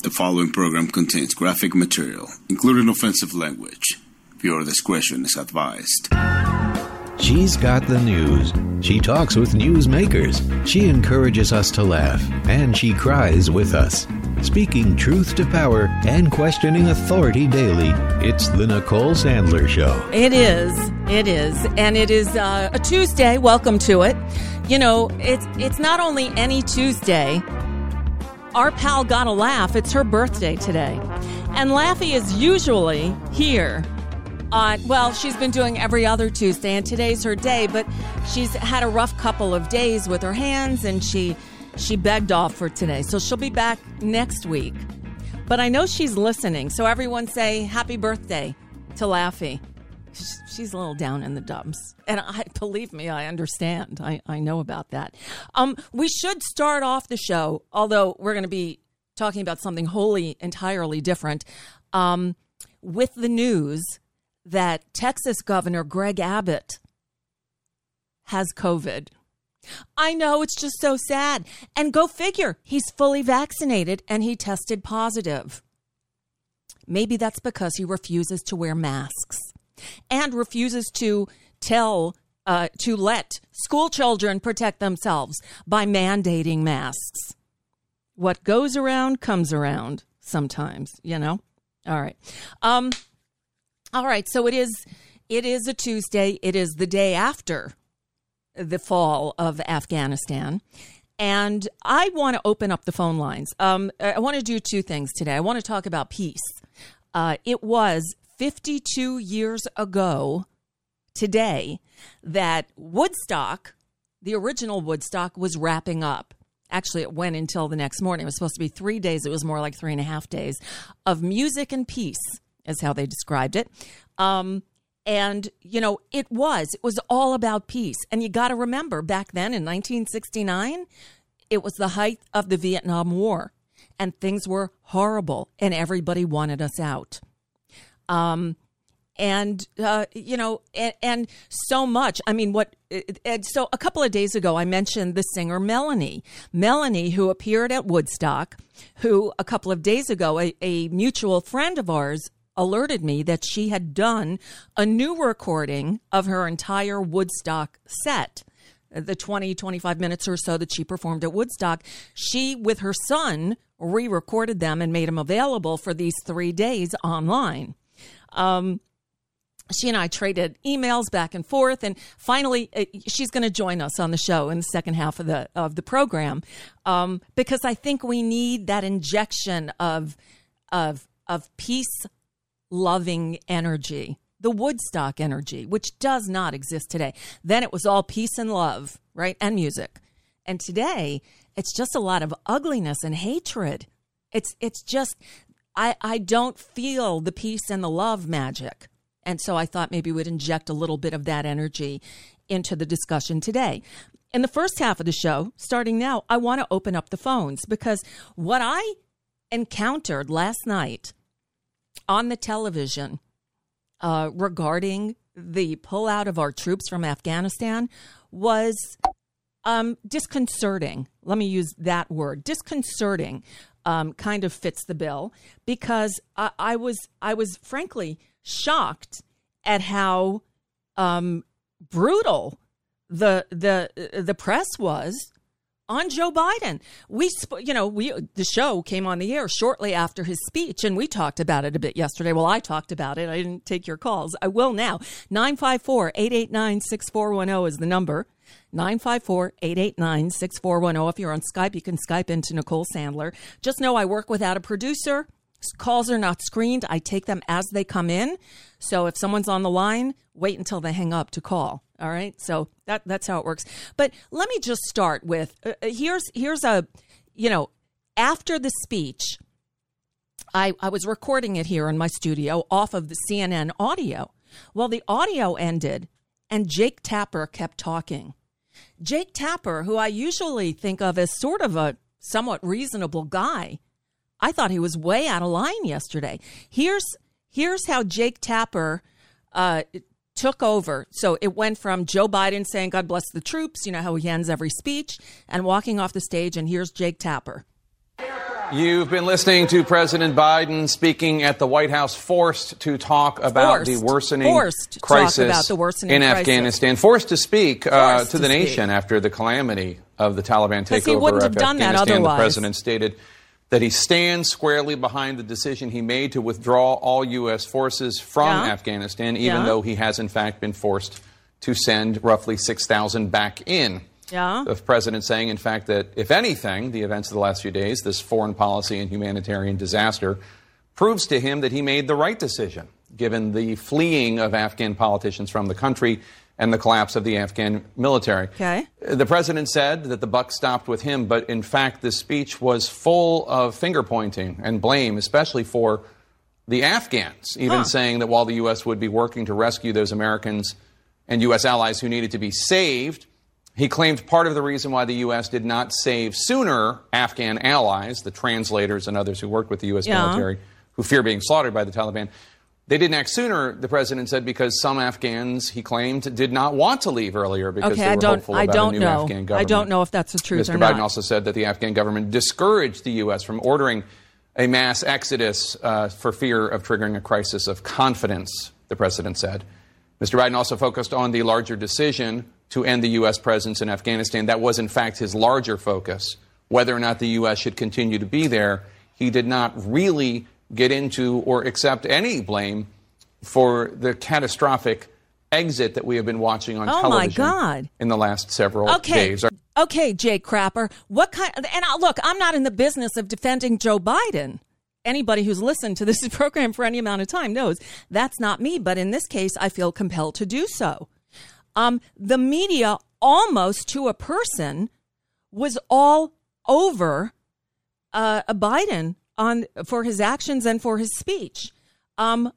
The following program contains graphic material, including offensive language. Viewer discretion is advised. She's got the news. She talks with newsmakers. She encourages us to laugh, and she cries with us. Speaking truth to power and questioning authority daily, it's the Nicole Sandler Show. It is, and it is a Tuesday. Welcome to it. You know, it's not only any Tuesday. Our pal got a laugh. It's her birthday today. And Laffy is usually here. She's been doing every other Tuesday, and today's her day, but she's had a rough couple of days with her hands, and she begged off for today. So she'll be back next week. But I know she's listening, so everyone say happy birthday to Laffy. She's a little down in the dumps. And believe me, I understand. I know about that. We should start off the show, although we're going to be talking about something wholly, entirely different, with the news that Texas Governor Greg Abbott has COVID. I know, it's just so sad. And go figure, he's fully vaccinated and he tested positive. Maybe that's because he refuses to wear masks and refuses to let school children protect themselves by mandating masks. What goes around comes around sometimes, you know? All right. All right. So it is a Tuesday. It is the day after the fall of Afghanistan. And I want to open up the phone lines. I want to do two things today. I want to talk about peace. It was 52 years ago today that Woodstock, the original Woodstock, was wrapping up. Actually, it went until the next morning. It was supposed to be 3 days. It was more like 3.5 days of music and peace, is how they described it. And, you know, it was all about peace. And you got to remember, back then in 1969, it was the height of the Vietnam War. And things were horrible, and everybody wanted us out. And so much. I mean, so a couple of days ago, I mentioned the singer Melanie, who appeared at Woodstock, who a couple of days ago, a mutual friend of ours alerted me that she had done a new recording of her entire Woodstock set, the 25 minutes or so that she performed at Woodstock. She, with her son, re-recorded them and made them available for these 3 days online. She and I traded emails back and forth, and finally she's going to join us on the show in the second half of the program, because I think we need that injection of peace-loving energy, the Woodstock energy, which does not exist today. Then it was all peace and love, right, and music, and today it's just a lot of ugliness and hatred. It's just I don't feel the peace and the love magic. And so I thought maybe we'd inject a little bit of that energy into the discussion today. In the first half of the show, starting now, I want to open up the phones, because what I encountered last night on the television regarding the pullout of our troops from Afghanistan was disconcerting. Let me use that word. Disconcerting kind of fits the bill, because I was frankly shocked at how brutal the press was on Joe Biden. The show came on the air shortly after his speech, and we talked about it a bit yesterday. Well, I talked about it. I didn't take your calls. I will now. 954-889-6410 is the number. 954-889-6410. If you're on Skype, you can Skype into Nicole Sandler. Just know I work without a producer. Calls are not screened. I take them as they come in. So if someone's on the line, wait until they hang up to call. All right. So that's how it works. But let me just start with here's after the speech, I was recording it here in my studio off of the CNN audio. Well, the audio ended and Jake Tapper kept talking. Jake Tapper, who I usually think of as sort of a somewhat reasonable guy, I thought he was way out of line yesterday. Here's how Jake Tapper took over. So it went from Joe Biden saying, God bless the troops, you know how he ends every speech, and walking off the stage, and here's Jake Tapper. You've been listening to President Biden speaking at the White House, forced to talk about the worsening crisis in Afghanistan, forced to speak to the nation after the calamity of the Taliban takeover of Afghanistan. The president stated that he stands squarely behind the decision he made to withdraw all U.S. forces from Afghanistan, even though he has, in fact, been forced to send roughly 6,000 back in. The president saying, in fact, that if anything, the events of the last few days, this foreign policy and humanitarian disaster, proves to him that he made the right decision, given the fleeing of Afghan politicians from the country and the collapse of the Afghan military. The president said that the buck stopped with him, but in fact, this speech was full of finger-pointing and blame, especially for the Afghans, even saying that while the U.S. would be working to rescue those Americans and U.S. allies who needed to be saved, he claimed part of the reason why the U.S. did not save sooner Afghan allies, the translators and others who work with the U.S. military, who fear being slaughtered by the Taliban, they didn't act sooner, the president said, because some Afghans, he claimed, did not want to leave earlier because they were hopeful about a new Afghan government. I don't know if that's the truth or not. Mr. Biden also said that the Afghan government discouraged the U.S. from ordering a mass exodus for fear of triggering a crisis of confidence, the president said. Mr. Biden also focused on the larger decision to end the U.S. presence in Afghanistan. That was, in fact, his larger focus, whether or not the U.S. should continue to be there. He did not really get into or accept any blame for the catastrophic exit that we have been watching on television in the last several days. Okay, Jay Crapper, what kind? And look, I'm not in the business of defending Joe Biden. Anybody who's listened to this program for any amount of time knows that's not me. But in this case, I feel compelled to do so. The media, almost to a person, was all over Biden for his actions and for his speech. I'm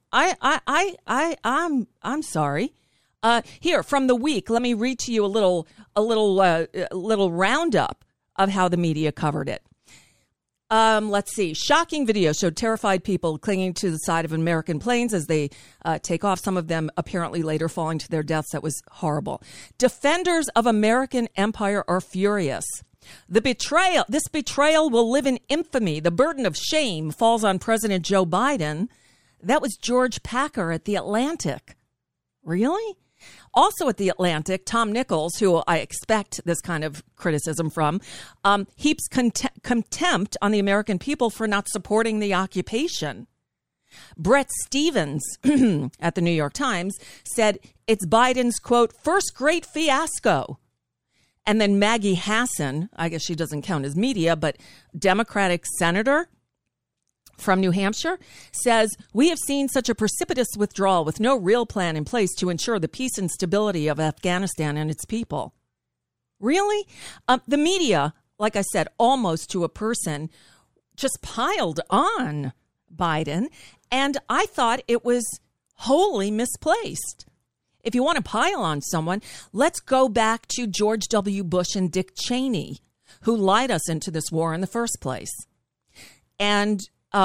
sorry. Here from The Week, let me read to you a little roundup of how the media covered it. Let's see. Shocking video showed terrified people clinging to the side of American planes as they take off, some of them apparently later falling to their deaths. That was horrible. Defenders of American empire are furious. This betrayal will live in infamy. The burden of shame falls on President Joe Biden. That was George Packer at The Atlantic. Really? Also at The Atlantic, Tom Nichols, who I expect this kind of criticism from, heaps contempt on the American people for not supporting the occupation. Brett Stevens at the New York Times said it's Biden's, quote, first great fiasco. And then Maggie Hassan, I guess she doesn't count as media, but Democratic senator from New Hampshire, says, we have seen such a precipitous withdrawal with no real plan in place to ensure the peace and stability of Afghanistan and its people. Really? The media, like I said, almost to a person, just piled on Biden, and I thought it was wholly misplaced. If you want to pile on someone, let's go back to George W. Bush and Dick Cheney, who lied us into this war in the first place. And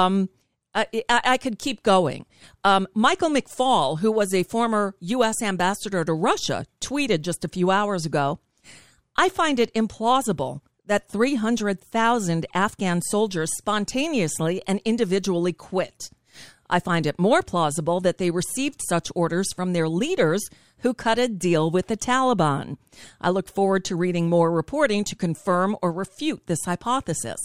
I could keep going. Michael McFaul, who was a former U.S. ambassador to Russia, tweeted just a few hours ago, I find it implausible that 300,000 Afghan soldiers spontaneously and individually quit. I find it more plausible that they received such orders from their leaders who cut a deal with the Taliban. I look forward to reading more reporting to confirm or refute this hypothesis.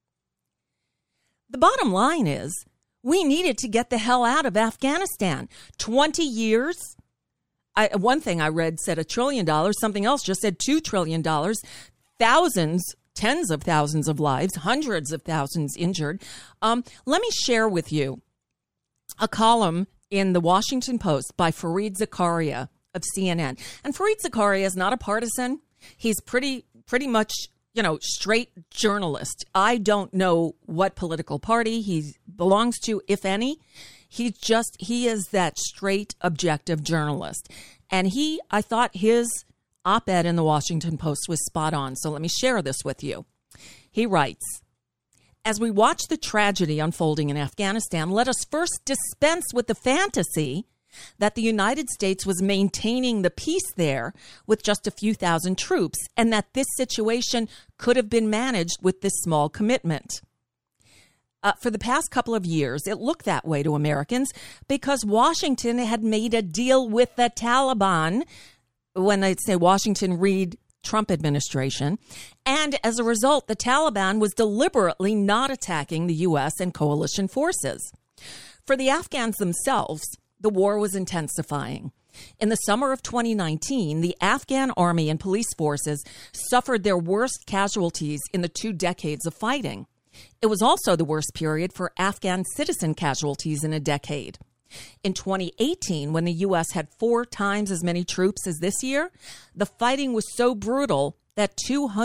The bottom line is we needed to get the hell out of Afghanistan. 20 years. One thing I read said $1 trillion. Something else just said $2 trillion. Thousands, tens of thousands of lives, hundreds of thousands injured. Let me share with you a column in the Washington Post by Fareed Zakaria of CNN. And Fareed Zakaria is not a partisan. He's pretty much, straight journalist. I don't know what political party he belongs to, if any. He is that straight, objective journalist. And I thought his op-ed in the Washington Post was spot on. So let me share this with you. He writes, as we watch the tragedy unfolding in Afghanistan, let us first dispense with the fantasy that the United States was maintaining the peace there with just a few thousand troops, and that this situation could have been managed with this small commitment. For the past couple of years, it looked that way to Americans because Washington had made a deal with the Taliban. When I say Washington, read Trump administration. And as a result, the Taliban was deliberately not attacking the U.S. and coalition forces. For the Afghans themselves, the war was intensifying. In the summer of 2019, the Afghan army and police forces suffered their worst casualties in the 2 decades of fighting. It was also the worst period for Afghan citizen casualties in a decade. In 2018, when the U.S. had 4 times as many troops as this year, the fighting was so brutal that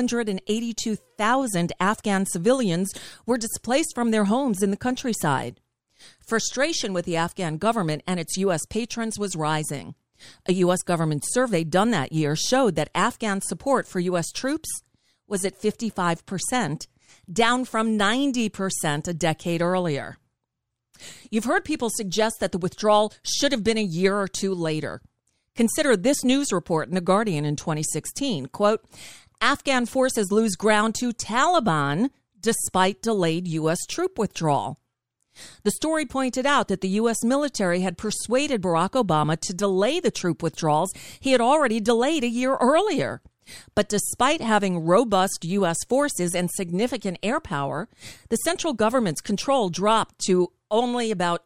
282,000 Afghan civilians were displaced from their homes in the countryside. Frustration with the Afghan government and its U.S. patrons was rising. A U.S. government survey done that year showed that Afghan support for U.S. troops was at 55%, down from 90% a decade earlier. You've heard people suggest that the withdrawal should have been a year or 2 later. Consider this news report in The Guardian in 2016. Quote, Afghan forces lose ground to Taliban despite delayed U.S. troop withdrawal. The story pointed out that the U.S. military had persuaded Barack Obama to delay the troop withdrawals he had already delayed a year earlier. But despite having robust U.S. forces and significant air power, the central government's control dropped to only about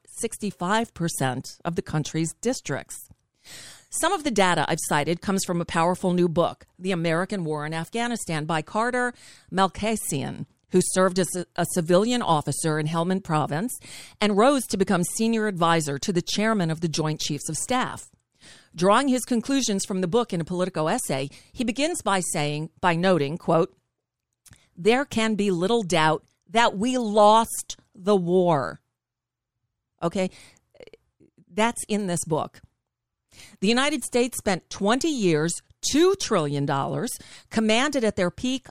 65% of the country's districts. Some of the data I've cited comes from a powerful new book, The American War in Afghanistan, by Carter Malkasian, who served as a civilian officer in Helmand Province and rose to become senior advisor to the chairman of the Joint Chiefs of Staff. Drawing his conclusions from the book in a Politico essay, he begins by noting, quote, there can be little doubt that we lost the war. Okay, that's in this book. The United States spent 20 years, $2 trillion, commanded at their peak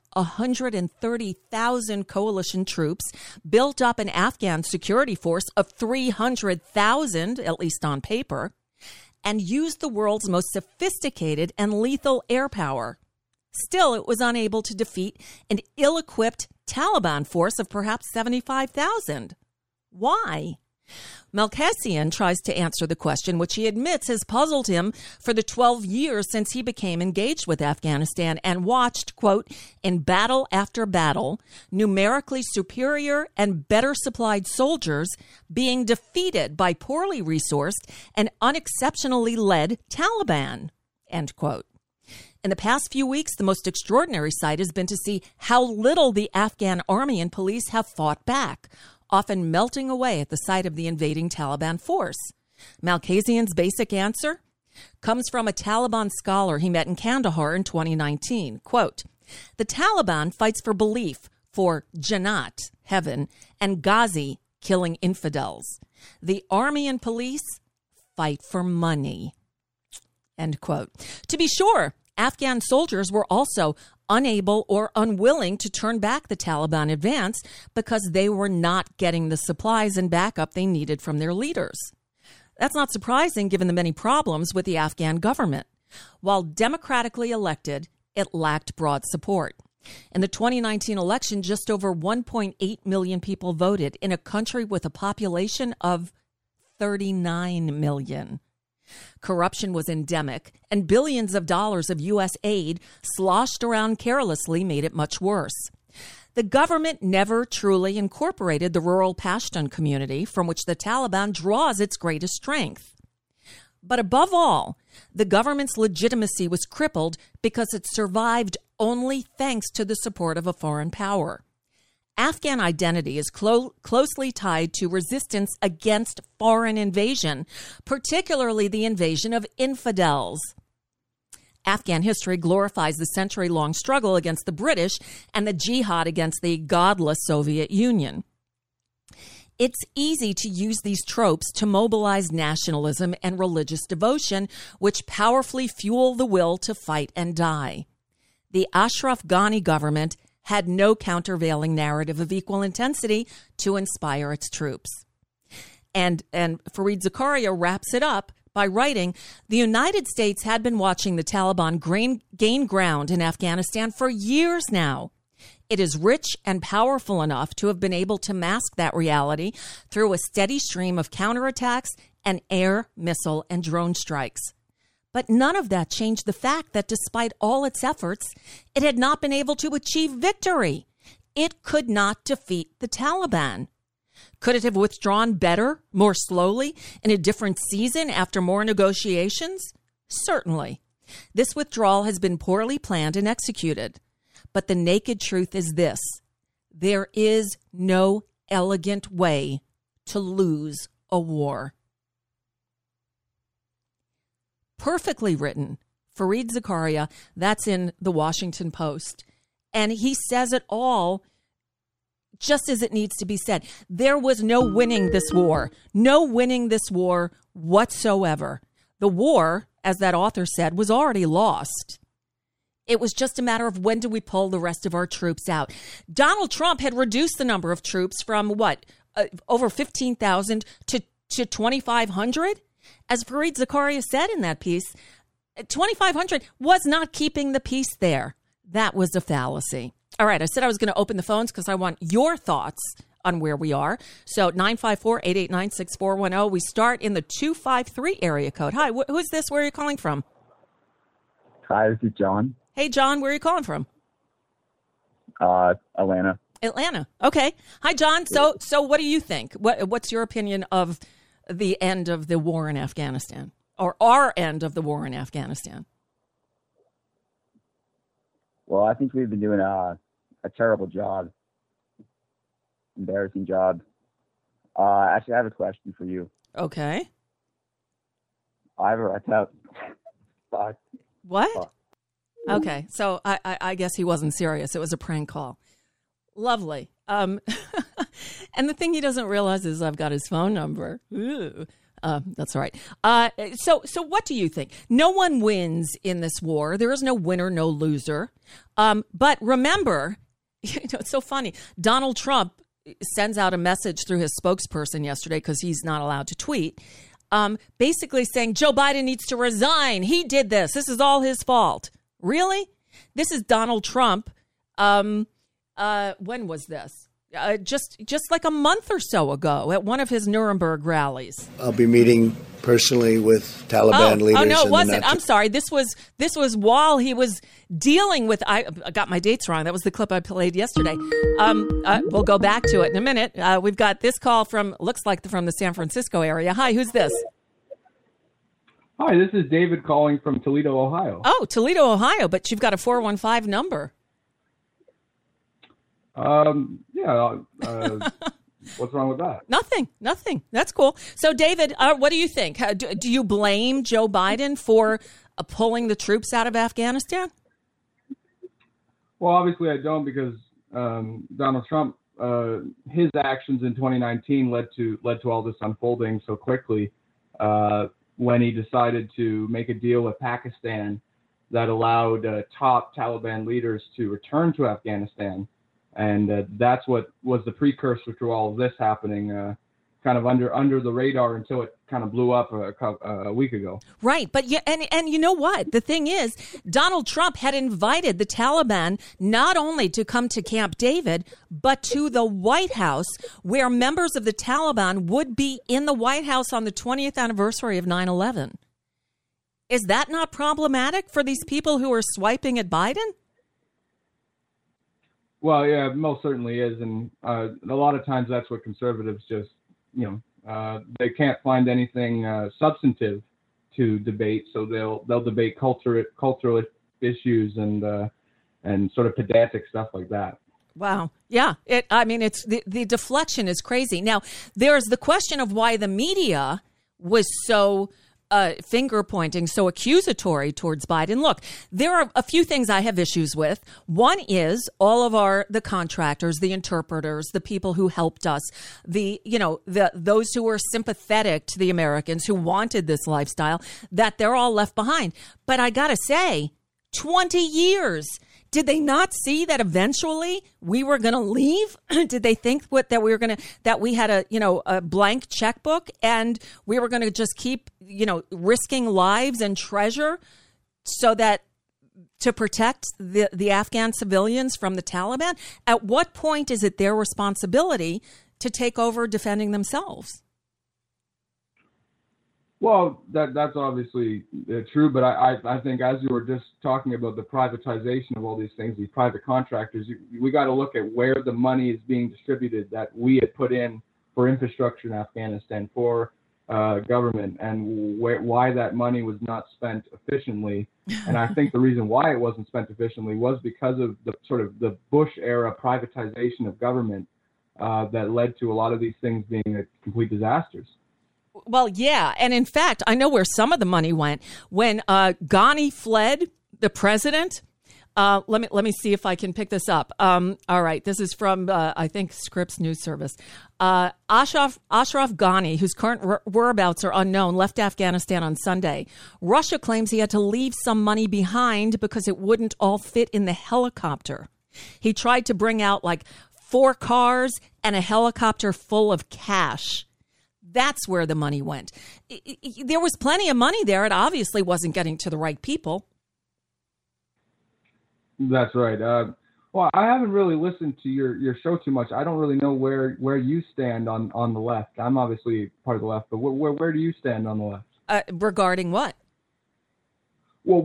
130,000 coalition troops, built up an Afghan security force of 300,000, at least on paper, and used the world's most sophisticated and lethal air power. Still, it was unable to defeat an ill-equipped Taliban force of perhaps 75,000. Why? Malkasian tries to answer the question, which he admits has puzzled him for the 12 years since he became engaged with Afghanistan and watched, quote, in battle after battle, numerically superior and better supplied soldiers being defeated by poorly resourced and unexceptionally led Taliban, end quote. In the past few weeks, the most extraordinary sight has been to see how little the Afghan army and police have fought back, often melting away at the sight of the invading Taliban force. Malkasian's basic answer comes from a Taliban scholar he met in Kandahar in 2019. Quote, the Taliban fights for belief, for Jannat, heaven, and Ghazi, killing infidels. The army and police fight for money. End quote. To be sure, Afghan soldiers were also unable or unwilling to turn back the Taliban advance because they were not getting the supplies and backup they needed from their leaders. That's not surprising given the many problems with the Afghan government. While democratically elected, it lacked broad support. In the 2019 election, just over 1.8 million people voted in a country with a population of 39 million. Corruption was endemic, and billions of dollars of U.S. aid sloshed around carelessly made it much worse. The government never truly incorporated the rural Pashtun community from which the Taliban draws its greatest strength. But above all, the government's legitimacy was crippled because it survived only thanks to the support of a foreign power. Afghan identity is closely tied to resistance against foreign invasion, particularly the invasion of infidels. Afghan history glorifies the century-long struggle against the British and the jihad against the godless Soviet Union. It's easy to use these tropes to mobilize nationalism and religious devotion, which powerfully fuel the will to fight and die. The Ashraf Ghani government had no countervailing narrative of equal intensity to inspire its troops. And Fareed Zakaria wraps it up by writing, the United States had been watching the Taliban gain ground in Afghanistan for years now. It is rich and powerful enough to have been able to mask that reality through a steady stream of counterattacks and air, missile, and drone strikes. But none of that changed the fact that despite all its efforts, it had not been able to achieve victory. It could not defeat the Taliban. Could it have withdrawn better, more slowly, in a different season after more negotiations? Certainly. This withdrawal has been poorly planned and executed. But the naked truth is this: there is no elegant way to lose a war. Perfectly written. Fareed Zakaria, that's in the Washington Post. And he says it all just as it needs to be said. There was no winning this war. No winning this war whatsoever. The war, as that author said, was already lost. It was just a matter of when do we pull the rest of our troops out. Donald Trump had reduced the number of troops from over 15,000 to 2,500? As Fareed Zakaria said in that piece, 2,500 was not keeping the peace there. That was a fallacy. All right, I said I was going to open the phones because I want your thoughts on where we are. So 954-889-6410. We start in the 253 area code. Hi, who's this? Where are you calling from? Hi, this is John. Hey, John, where are you calling from? Atlanta. Atlanta. Okay. Hi, John. So what do you think? What's your opinion of the end of the war in Afghanistan, or our end of the war in Afghanistan? Well, I think we've been doing a terrible job, embarrassing job. Actually, I have a question for you. Okay. What? Okay, so I guess he wasn't serious. It was a prank call. Lovely. And the thing he doesn't realize is I've got his phone number. Ooh. That's all right. So what do you think? No one wins in this war. There is no winner, no loser. But remember, it's so funny. Donald Trump sends out a message through his spokesperson yesterday because he's not allowed to tweet, basically saying Joe Biden needs to resign. He did this. This is all his fault. Really? This is Donald Trump. When was this? Just like a month or so ago at one of his Nuremberg rallies. I'll be meeting personally with Taliban leaders. Oh, no, it wasn't. I'm sorry. This was while he was dealing with, I got my dates wrong. That was the clip I played yesterday. We'll go back to it in a minute. We've got this call from the San Francisco area. Hi, who's this? Hi, this is David calling from Toledo, Ohio. Oh, Toledo, Ohio, but you've got a 415 number. What's wrong with that? Nothing. That's cool. So, David, what do you think? Do you blame Joe Biden for pulling the troops out of Afghanistan? Well, obviously I don't, because Donald Trump, his actions in 2019 led to all this unfolding so quickly. When he decided to make a deal with Pakistan that allowed top Taliban leaders to return to Afghanistan. And that's what was the precursor to all of this happening, kind of under the radar until it kind of blew up a week ago. Right. But and you know what? The thing is, Donald Trump had invited the Taliban not only to come to Camp David, but to the White House, where members of the Taliban would be in the White House on the 20th anniversary of 9/11. Is that not problematic for these people who are swiping at Biden? Well, yeah, most certainly is. And a lot of times that's what conservatives just, they can't find anything substantive to debate. So they'll debate cultural issues and sort of pedantic stuff like that. Wow. Yeah. It's the deflection is crazy. Now, there's the question of why the media was so finger pointing, so accusatory towards Biden. Look, there are a few things I have issues with. One is all of the contractors, the interpreters, the people who helped us, those who were sympathetic to the Americans who wanted this lifestyle, that they're all left behind. But I got to say, 20 years. Did they not see that eventually we were going to leave? Did they think that we had a blank checkbook and we were going to just keep, risking lives and treasure so that to protect the Afghan civilians from the Taliban? At what point is it their responsibility to take over defending themselves? Well, that's obviously true, but I think as you were just talking about the privatization of all these things, these private contractors, we got to look at where the money is being distributed that we had put in for infrastructure in Afghanistan, for government, and why that money was not spent efficiently. And I think the reason why it wasn't spent efficiently was because of the sort of the Bush era privatization of government that led to a lot of these things being complete disasters. Well, yeah. And in fact, I know where some of the money went. When Ghani fled, the president, let me see if I can pick this up. All right. This is from, I think, Scripps News Service. Ashraf Ghani, whose current whereabouts are unknown, left Afghanistan on Sunday. Russia claims he had to leave some money behind because it wouldn't all fit in the helicopter. He tried to bring out like 4 cars and a helicopter full of cash. That's where the money went. There was plenty of money there. It obviously wasn't getting to the right people. That's right. Well, I haven't really listened to your show too much. I don't really know where you stand on the left. I'm obviously part of the left, but where do you stand on the left? Regarding what? Well,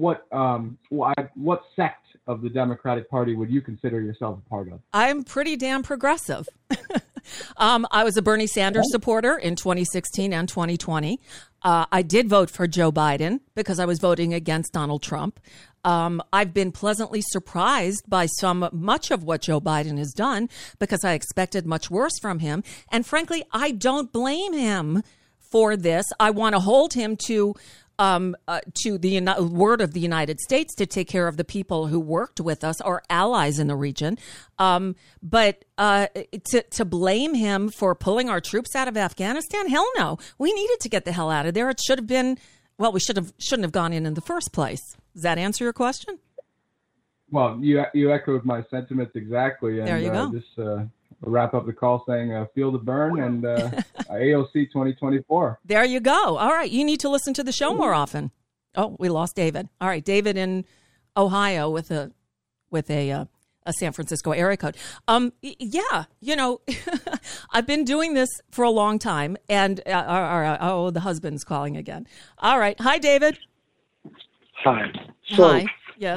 what sect of the Democratic Party would you consider yourself a part of? I'm pretty damn progressive. I was a Bernie Sanders supporter in 2016 and 2020. I did vote for Joe Biden because I was voting against Donald Trump. I've been pleasantly surprised by much of what Joe Biden has done because I expected much worse from him. And frankly, I don't blame him for this. I want to hold him to the word of the United States to take care of the people who worked with us, our allies in the region. But to blame him for pulling our troops out of Afghanistan, hell no. We needed to get the hell out of there. It should have been, well, we shouldn't have gone in the first place. Does that answer your question? Well, you echoed my sentiments exactly. And, there you go. Just wrap up the call saying feel the burn and AOC 2024. There you go. All right. You need to listen to the show more often. Oh, we lost David. All right. David in Ohio with a San Francisco area code. Yeah, I've been doing this for a long time, and the husband's calling again. All right. Hi, David. Hi. So, hi. Yes.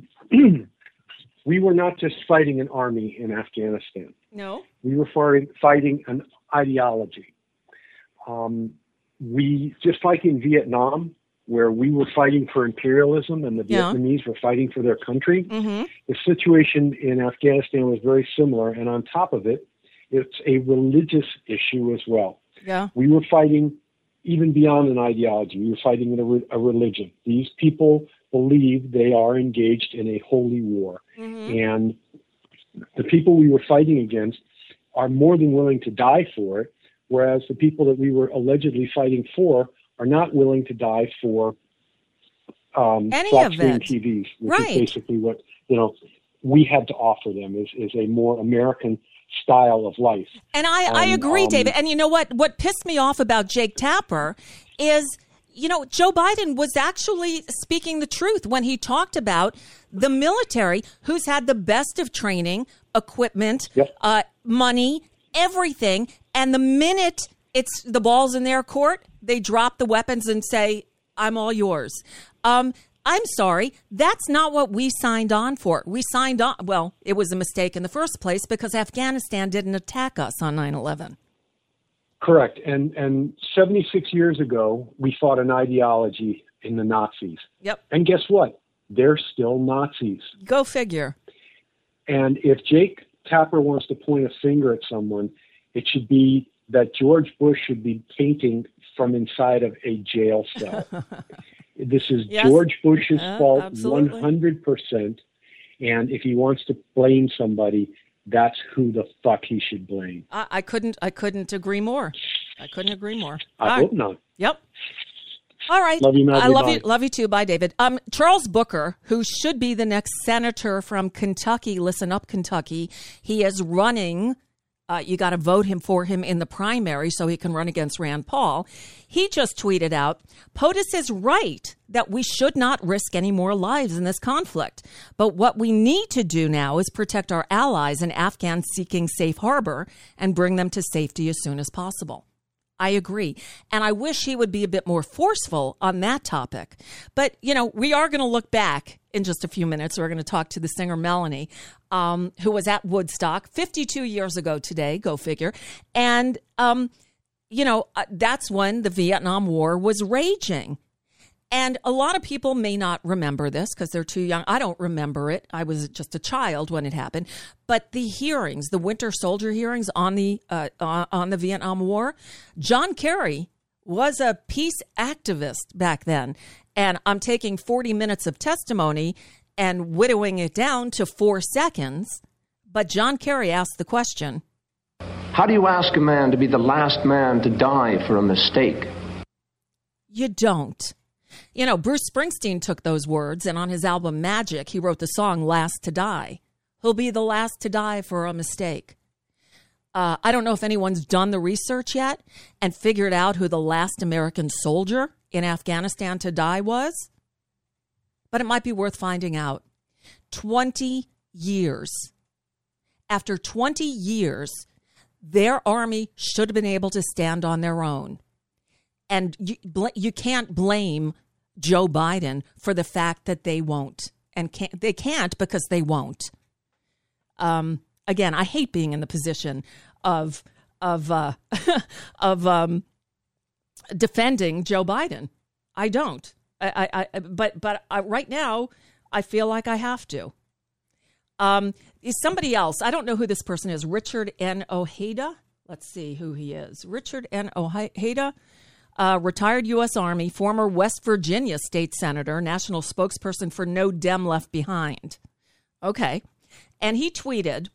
We were not just fighting an army in Afghanistan. No. We were fighting an ideology. We, just like in Vietnam, where we were fighting for imperialism and the Vietnamese were fighting for their country, the situation in Afghanistan was very similar. And on top of it, it's a religious issue as well. Yeah. We were fighting even beyond an ideology. We were fighting a religion. These people believe they are engaged in a holy war. And the people we were fighting against are more than willing to die for it, whereas the people that we were allegedly fighting for are not willing to die for flat screen TVs, which is basically what we had to offer them is a more American style of life. And I agree, David. And you know what pissed me off about Jake Tapper is, Joe Biden was actually speaking the truth when he talked about the military, who's had the best of training, equipment, money, everything. And the minute it's the ball's in their court, they drop the weapons and say, I'm all yours. I'm sorry. That's not what we signed on for. We signed on. Well, it was a mistake in the first place because Afghanistan didn't attack us on 9/11. Correct. And 76 years ago, we fought an ideology in the Nazis. Yep. And guess what? They're still Nazis. Go figure. And if Jake Tapper wants to point a finger at someone, it should be that George Bush should be painting from inside of a jail cell. This is George Bush's fault, absolutely. 100%. And if he wants to blame somebody, that's who the fuck he should blame. I couldn't agree more. I couldn't agree more. I hope not. Yep. All right. Love you, Matt. I love you too. Bye, David. Charles Booker, who should be the next senator from Kentucky. Listen up, Kentucky. He is running You got to vote for him in the primary so he can run against Rand Paul. He just tweeted out, POTUS is right that we should not risk any more lives in this conflict. But what we need to do now is protect our allies and Afghans seeking safe harbor and bring them to safety as soon as possible. I agree. And I wish he would be a bit more forceful on that topic. But, we are going to look back in just a few minutes. We're going to talk to the singer Melanie, who was at Woodstock 52 years ago today, go figure. And, that's when the Vietnam War was raging. And a lot of people may not remember this because they're too young. I don't remember it. I was just a child when it happened. But the hearings, the Winter Soldier hearings on the Vietnam War, John Kerry was a peace activist back then. And I'm taking 40 minutes of testimony and whittling it down to 4 seconds. But John Kerry asked the question. How do you ask a man to be the last man to die for a mistake? You don't. Bruce Springsteen took those words, and on his album Magic, he wrote the song Last to Die. He'll be the last to die for a mistake. I don't know if anyone's done the research yet and figured out who the last American soldier in Afghanistan to die was, but it might be worth finding out. 20 years. After 20 years, their army should have been able to stand on their own. And you can't blame Joe Biden for the fact that they won't. And they can't because they won't. Again, I hate being in the position of defending Joe Biden. I don't. But right now, I feel like I have to. Somebody else, I don't know who this person is, Richard N. Ojeda. Let's see who he is. Richard N. Ojeda. Retired U.S. Army, former West Virginia state senator, national spokesperson for No Dem Left Behind. Okay. And he tweeted,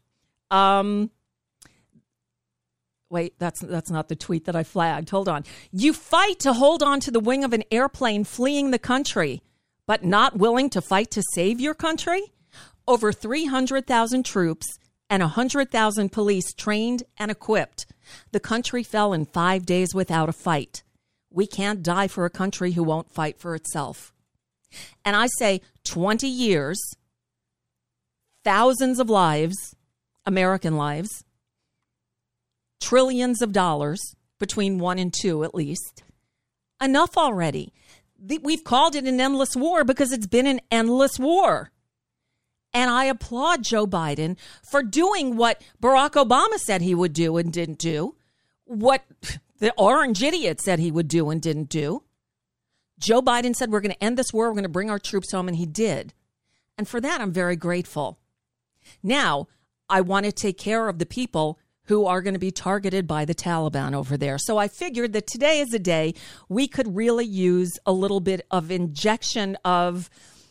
wait, that's not the tweet that I flagged. Hold on. You fight to hold on to the wing of an airplane fleeing the country, but not willing to fight to save your country? Over 300,000 troops and 100,000 police trained and equipped. The country fell in 5 days without a fight. We can't die for a country who won't fight for itself. And I say 20 years, thousands of lives, American lives, trillions of dollars, between 1 and 2 at least. Enough already. We've called it an endless war because it's been an endless war. And I applaud Joe Biden for doing what Barack Obama said he would do and didn't do, what the orange idiot said he would do and didn't do. Joe Biden said, we're going to end this war. We're going to bring our troops home. And he did. And for that, I'm very grateful. Now, I want to take care of the people who are going to be targeted by the Taliban over there. So I figured that today is a day we could really use a little bit of injection of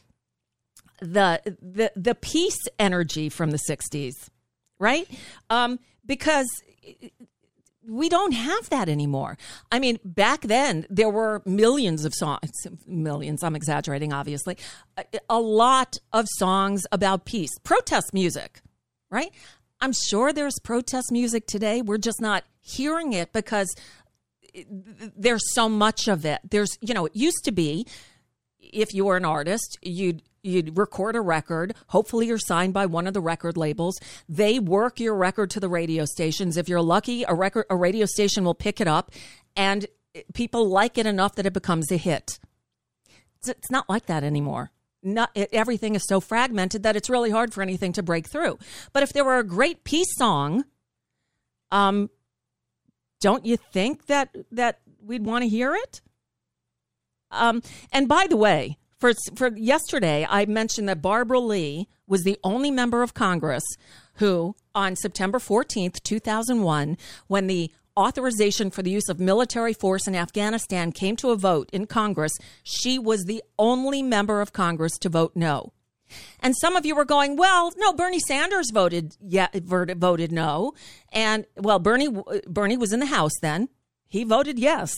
the peace energy from the 60s, right? Because we don't have that anymore. I mean, back then, there were millions of songs, millions, I'm exaggerating, obviously, a lot of songs about peace, protest music, right? I'm sure there's protest music today. We're just not hearing it because there's so much of it. There's, it used to be, if you were an artist, you'd record a record. Hopefully you're signed by one of the record labels. They work your record to the radio stations. If you're lucky, a radio station will pick it up and people like it enough that it becomes a hit. It's not like that anymore. Everything is so fragmented that it's really hard for anything to break through. But if there were a great peace song, don't you think that we'd want to hear it? And by the way, for yesterday, I mentioned that Barbara Lee was the only member of Congress who, on September 14th, 2001, when the authorization for the use of military force in Afghanistan came to a vote in Congress, she was the only member of Congress to vote no. And some of you were going, well, no, Bernie Sanders voted no. And, well, Bernie was in the House then. He voted yes.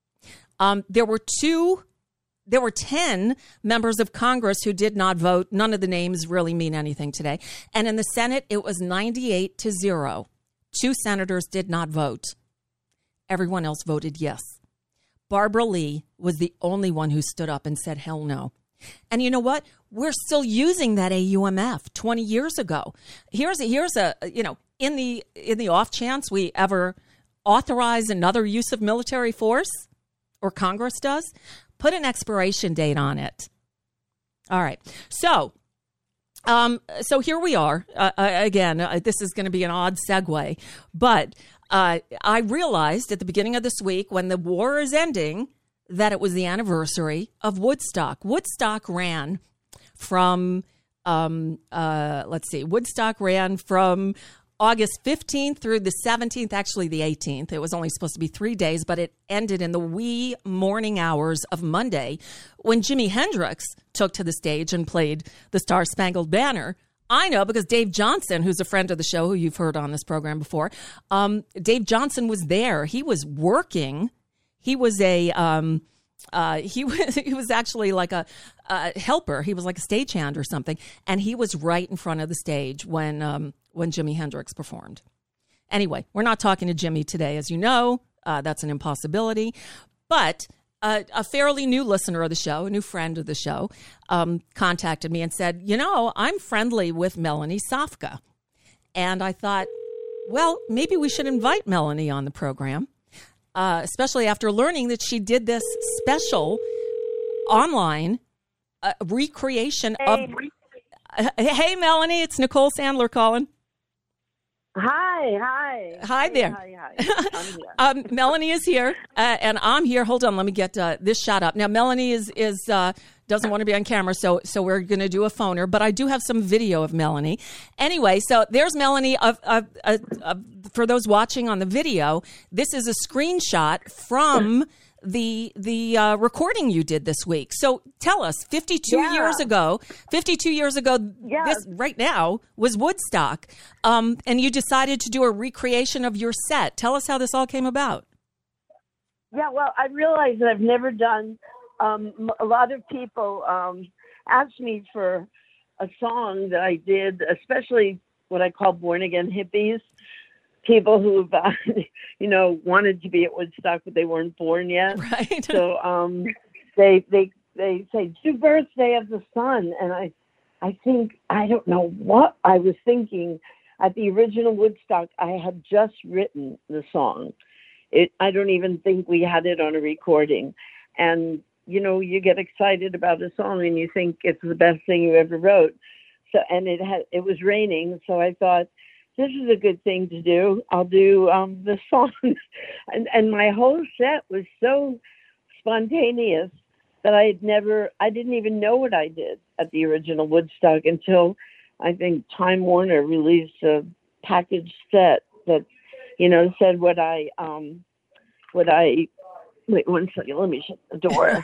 There were 10 members of Congress who did not vote. None of the names really mean anything today. And in the Senate, it was 98-0 2 senators did not vote. Everyone else voted yes. Barbara Lee was the only one who stood up and said, hell no. And you know what? We're still using that AUMF 20 years ago. Here's a in the off chance we ever authorize another use of military force, or Congress does, put an expiration date on it. All right. So here we are. Again, this is going to be an odd segue, but I realized at the beginning of this week, when the war is ending, that it was the anniversary of Woodstock. Woodstock ran from, Woodstock ran from August 15th through the 17th, actually the 18th. It was only supposed to be 3 days, but it ended in the wee morning hours of Monday when Jimi Hendrix took to the stage and played the Star Spangled Banner. I know because Dave Johnson, who's a friend of the show, who you've heard on this program before, Dave Johnson was there. He was working. He was he was actually like a helper. He was like a stagehand or something, and he was right in front of the stage when Jimi Hendrix performed. Anyway, we're not talking to Jimmy today, as you know. That's an impossibility. But a fairly new listener of the show, a new friend of the show, contacted me and said, I'm friendly with Melanie Safka. And I thought, well, maybe we should invite Melanie on the program, especially after learning that she did this special online recreation of... Hey, Melanie, it's Nicole Sandler calling. Hi there. I'm here. Melanie is here, and I'm here. Hold on, let me get this shot up. Now, Melanie is doesn't want to be on camera, so we're going to do a phoner. But I do have some video of Melanie. Anyway, so there's Melanie. For those watching on the video, this is a screenshot from the recording you did this week. So tell us, 52 years ago, this right now was Woodstock, and you decided to do a recreation of your set. Tell us how this all came about. Yeah, well, I realized that I've never done, a lot of people asked me for a song that I did, especially what I call born-again hippies. People who've, wanted to be at Woodstock, but they weren't born yet. Right. So they say, do Birthday of the Sun. And I think, I don't know what I was thinking. At the original Woodstock, I had just written the song. I don't even think we had it on a recording. And, you get excited about a song and you think it's the best thing you ever wrote. So, and it was raining. So I thought, this is a good thing to do. I'll do the song. and my whole set was so spontaneous that I didn't even know what I did at the original Woodstock until I think Time Warner released a package set that, said wait 1 second, let me shut the door.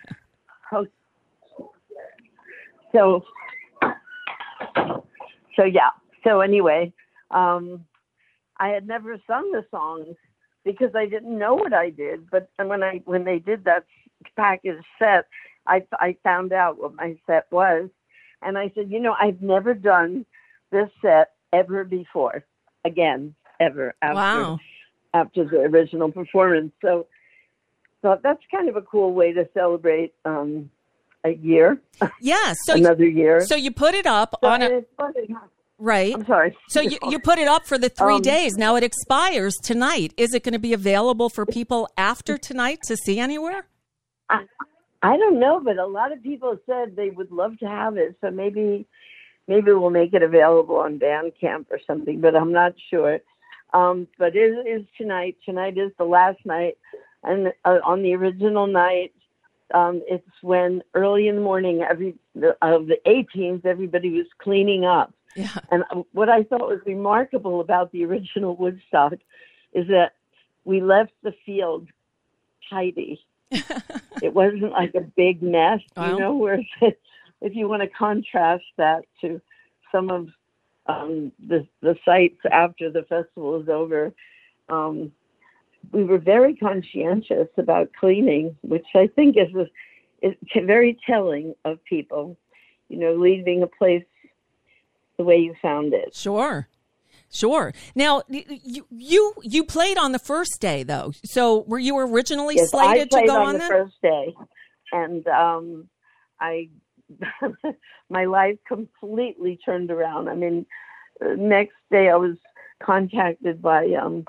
So anyway, I had never sung the songs because I didn't know what I did. But when they did that package set, I found out what my set was. And I said, I've never done this set ever before, again, ever after the original performance. So that's kind of a cool way to celebrate a year. Yeah. So another year. So you put it up on a... Right. I'm sorry. So you put it up for the 3 days. Now it expires tonight. Is it going to be available for people after tonight to see anywhere? I don't know, but a lot of people said they would love to have it. So maybe we'll make it available on Bandcamp or something, but I'm not sure. But it is tonight. Tonight is the last night. And on the original night, it's when early in the morning of the 18th, everybody was cleaning up. Yeah. And what I thought was remarkable about the original Woodstock is that we left the field tidy. It wasn't like a big mess, where if you want to contrast that to some of the sites after the festival is over, we were very conscientious about cleaning, which I think is very telling of people, leaving a place the way you found it. Sure. Sure. Now, you played on the first day, though. So were you originally slated to go on the first day, and I my life completely turned around. I mean, the next day I was contacted by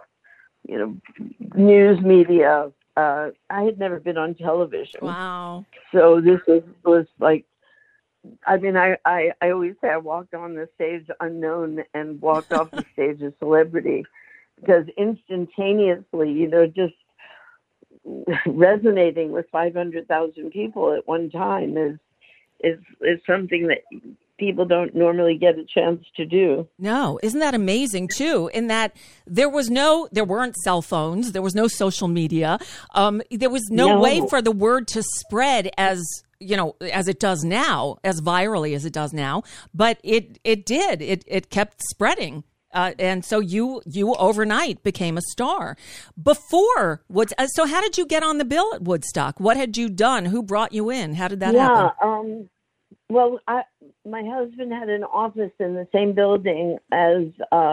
news media. I had never been on television. Wow. So this was like, I mean, I always say I walked on the stage unknown and walked off the stage a celebrity, because instantaneously, just resonating with 500,000 people at one time is something that people don't normally get a chance to do. No, isn't that amazing too? In that there weren't cell phones, there was no social media, there was no way for the word to spread as it does now, as virally as it does now. But it did. It kept spreading. And so you overnight became a star. Before so how did you get on the bill at Woodstock? What had you done? Who brought you in? How did that happen? Well, my husband had an office in the same building as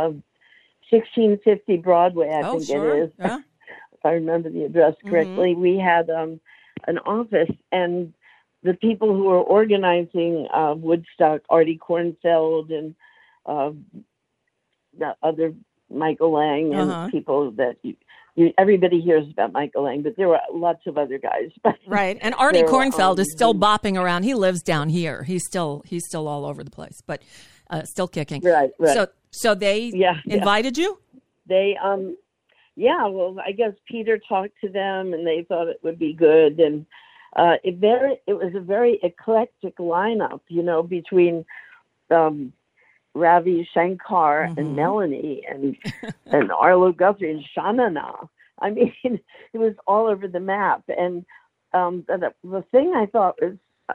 1650 Broadway, I think sure. it is. Yeah. If I remember the address correctly. Mm-hmm. We had an office, and the people who were organizing Woodstock, Artie Kornfeld and the other Michael Lang and people that everybody hears about Michael Lang, but there were lots of other guys. Right, and Artie Kornfeld is still bopping around. He lives down here. He's still all over the place, but still kicking. Right. So they invited you? They well, I guess Peter talked to them, and they thought it would be good, and it was a very eclectic lineup, between Ravi Shankar and Melanie and Arlo Guthrie and Shanana. I mean, it was all over the map. And the thing I thought was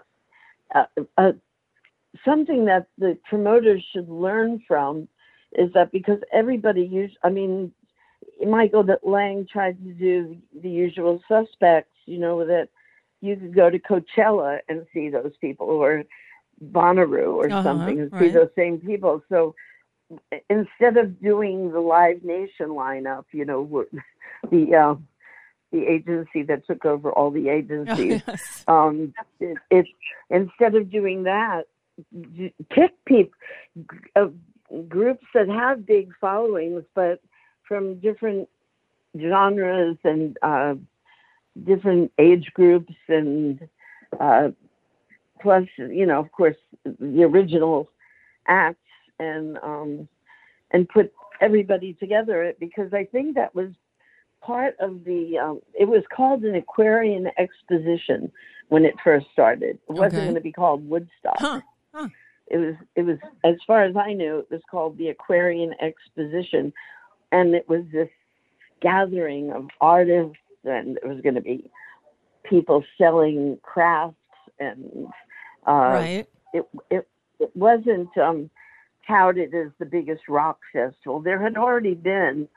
something that the promoters should learn from is that, because everybody Michael Lang tried to do the usual suspects, that you could go to Coachella and see those people, or Bonnaroo or something, and see those same people. So instead of doing the Live Nation lineup, the agency that took over all the agencies, it's instead of doing that, pick people, groups that have big followings, but from different genres and different age groups, and plus, of course, the original acts, and put everybody together, because I think that was part of the, it was called an Aquarian Exposition when it first started. It wasn't going to be called Woodstock. It was, as far as I knew, it was called the Aquarian Exposition, and it was this gathering of artists, and it was going to be people selling crafts, and it wasn't touted as the biggest rock festival. There had already been,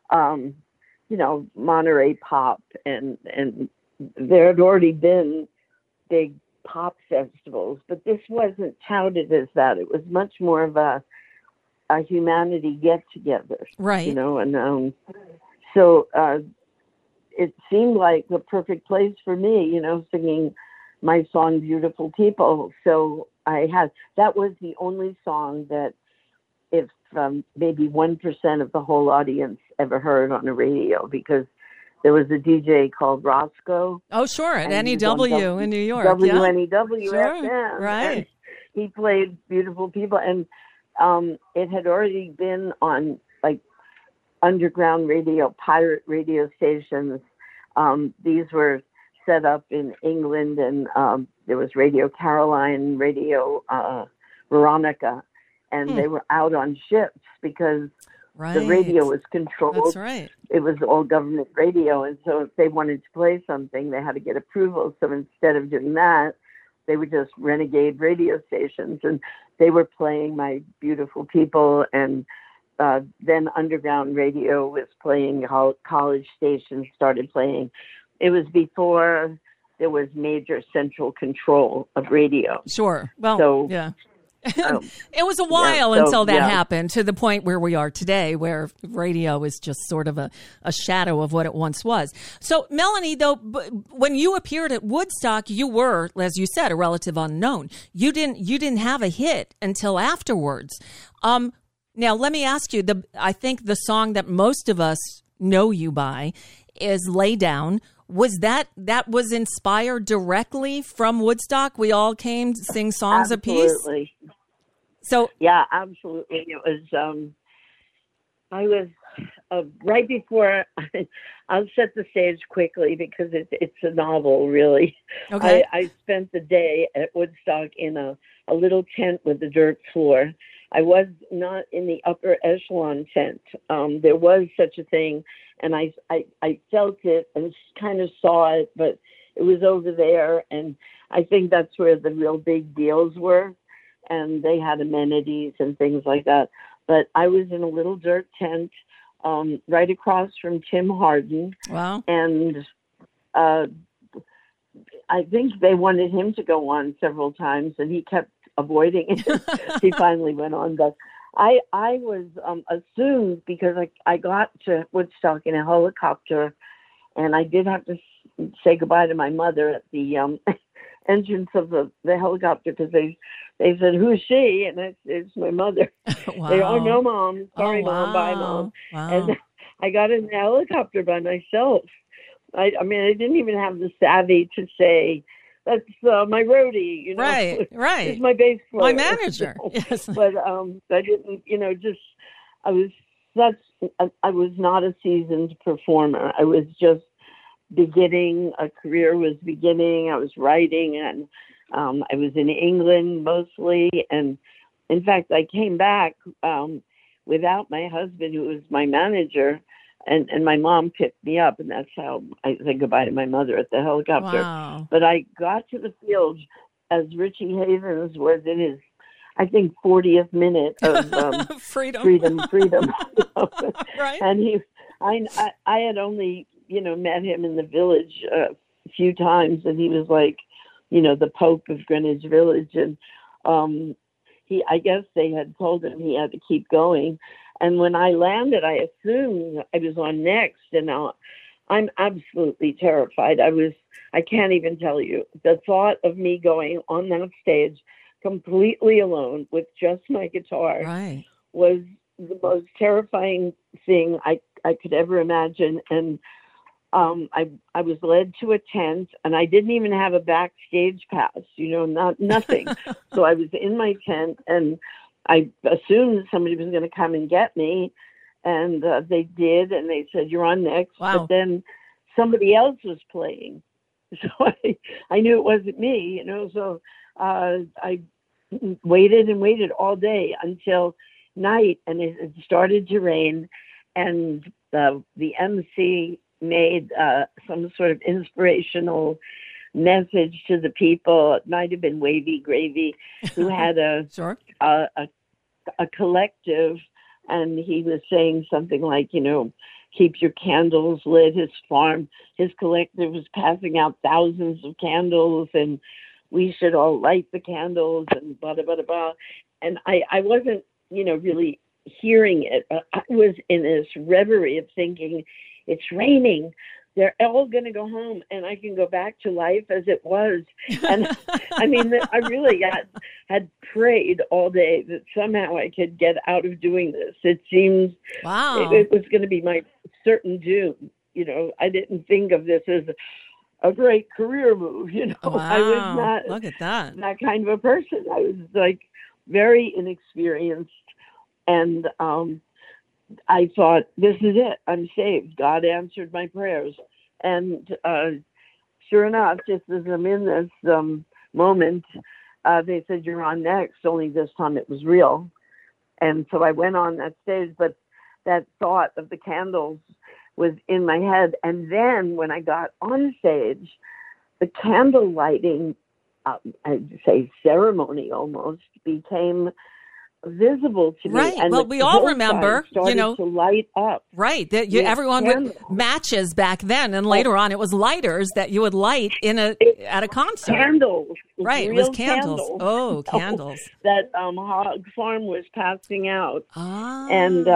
Monterey Pop, and there had already been big pop festivals, but this wasn't touted as that. It was much more of a humanity get together, right? And so it seemed like the perfect place for me, singing my song "Beautiful People." So that was the only song that, if maybe 1% of the whole audience ever heard on the radio, because there was a DJ called Roscoe. Oh, sure, at NEW in New York. WNEW sure. FM. Right. He played "Beautiful People," and it had already been on like underground radio, pirate radio stations. These were set up in England, and there was Radio Caroline, Radio Veronica, and they were out on ships because the radio was controlled. That's right. It was all government radio, and so if they wanted to play something, they had to get approval. So instead of doing that, they were just renegade radio stations, and they were playing "My Beautiful People," and then underground radio was playing, college stations started playing. It was before there was major central control of radio. Sure. Well, It was a while until that happened, to the point where we are today, where radio is just sort of a shadow of what it once was. So, Melanie, though, when you appeared at Woodstock, you were, as you said, a relative unknown. You didn't have a hit until afterwards. Now, let me ask you, I think the song that most of us know you by is Lay Down. Was that was inspired directly from Woodstock? We all came to sing songs absolutely. Apiece? So yeah, absolutely. It was, I was right before, I'll set the stage quickly because it's a novel, really. Okay. I spent the day at Woodstock in a little tent with a dirt floor. I was not in the upper echelon tent. There was such a thing, and I felt it and kind of saw it, but it was over there, and I think that's where the real big deals were, and they had amenities and things like that. But I was in a little dirt tent right across from Tim Hardin. Wow. And I think they wanted him to go on several times, and he kept avoiding it. He finally went on, but I was assumed, because I got to Woodstock in a helicopter, and I did have to say goodbye to my mother at the entrance of the helicopter, because they said, "Who's she?" And it's my mother. Wow. They, "Oh, no, Mom. Sorry, wow. Mom. Bye, Mom." Wow. And I got in the helicopter by myself. I mean, I didn't even have the savvy to say, "That's my roadie," you know. Right. He's my bass player. My manager. Yes. But I didn't, I was not a seasoned performer. I was just beginning. A career was beginning. I was writing, and I was in England mostly. And in fact, I came back without my husband, who was my manager. And my mom picked me up, and that's how I said goodbye to my mother at the helicopter. Wow. But I got to the field as Richie Havens was in his, I think, 40th minute of freedom. Right. And I had only, met him in the village a few times, and he was like, the Pope of Greenwich Village. And I guess they had told him he had to keep going. And when I landed, I assumed I was on next, and I'm absolutely terrified. I can't even tell you. The thought of me going on that stage completely alone with just my guitar was the most terrifying thing I could ever imagine. And I was led to a tent, and I didn't even have a backstage pass, nothing. So I was in my tent, and I assumed somebody was going to come and get me, and they did, and they said, "You're on next." Wow. But then somebody else was playing, so I knew it wasn't me, So I waited and waited all day until night, and it started to rain, and the MC made some sort of inspirational message to the people. It might have been Wavy Gravy, who had a sure. a collective, and he was saying something like, keep your candles lit. His collective was passing out thousands of candles, and we should all light the candles, and blah, blah, blah, blah. And I wasn't, really hearing it. I was in this reverie of thinking, it's raining. They're all going to go home, and I can go back to life as it was. And I mean, I really had prayed all day that somehow I could get out of doing this. It seems it was going to be my certain doom. I didn't think of this as a great career move. Wow. I was not. Look at that kind of a person. I was like very inexperienced, and I thought, this is it. I'm saved. God answered my prayers. And sure enough, just as I'm in this moment, they said, "You're on next," only this time it was real. And so I went on that stage, but that thought of the candles was in my head. And then when I got on stage, the candle lighting, I'd say ceremony almost, became visible to me. Right. And well, we all remember, to light up. Right. That everyone would matches back then, and later on, it was lighters that you would light at a concert. Candles. Right. It was candles. Oh, candles. That Hog Farm was passing out. Ah. And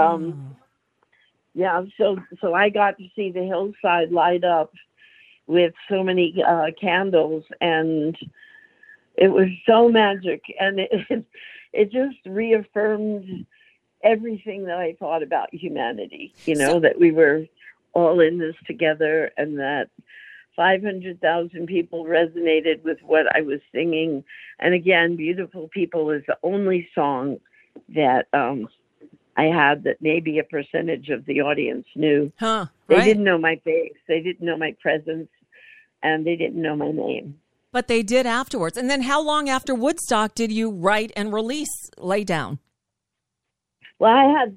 so I got to see the hillside light up with so many candles, and it was so magic, and it just reaffirmed everything that I thought about humanity, that we were all in this together, and that 500,000 people resonated with what I was singing. And again, Beautiful People is the only song that I had that maybe a percentage of the audience knew. They didn't know my face, they didn't know my presence, and they didn't know my name. But they did afterwards. And then how long after Woodstock did you write and release Lay Down? Well, I had